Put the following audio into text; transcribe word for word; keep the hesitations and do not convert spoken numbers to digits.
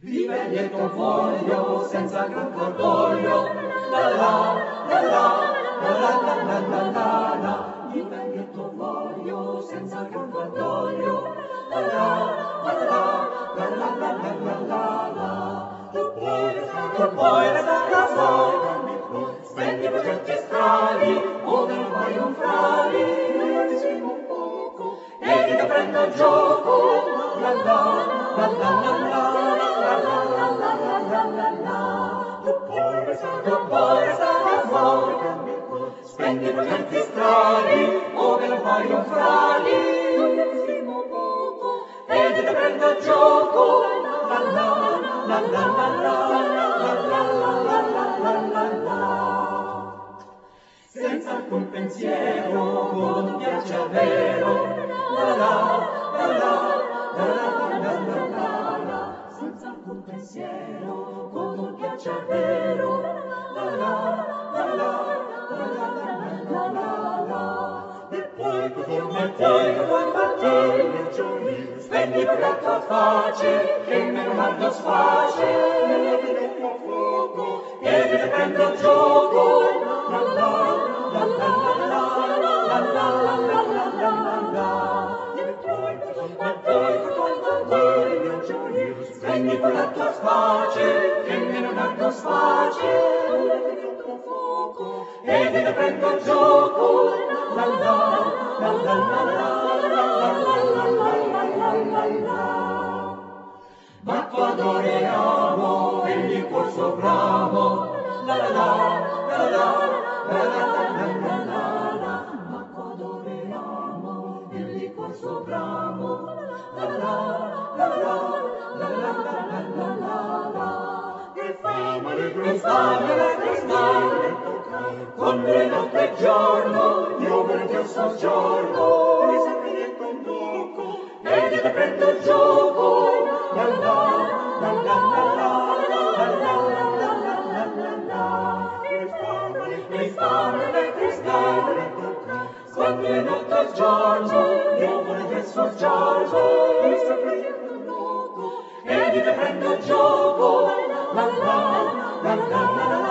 Vive lieto voglio, senza gran cordoglio, la la, la la, la la la la la la la. Vive lieto voglio, senza gran cordoglio, la la, la la, la la la la la la la. Tu puoi restare a solo, spendi progetti strani, ove non vai un frali, ti svimo un poco, e ti prendo il gioco, la la, la la la la. Tu puoi restare fuori, spendi progetti strani, ove non vai un frali, ti stimo poco, e ti prendo il gioco, la la, la la la la, la la la la la la. Senza alcun pensiero, con un piacere vero, la la, la la, la la la la la la. Senza alcun pensiero, con un piacere vero, la la, la la, la la la la la la. E poi tu tormentai, tu tormentai, spendi per la tua face, che meno male sface, e ti fuoco, e ti prendo il gioco, la la, la la la la, la la la la la la la. E poi tu tormentai, tu tormentai, spendi per la tua face, che meno male sface, e ti fuoco, e ti prendo il gioco, la la, la la la la, la la la la la la. Ma quando adoriamo, egli col suo bramo, la la la, la la la, la la la la la. Ma quando adoriamo, egli col suo bramo, la la la la, la la la la la la. E fama di cristale, cristale, con le notte e giorno, io vedo il soggiorno, mi sembri dentro un gioco, e ti prendo il gioco, la la, la la la la, la la la la la la la. E fame del cristallo, con le notte e giorno, io vedo il soggiorno, mi sembri dentro un gioco, e ti prendo il gioco, la la, la la la la.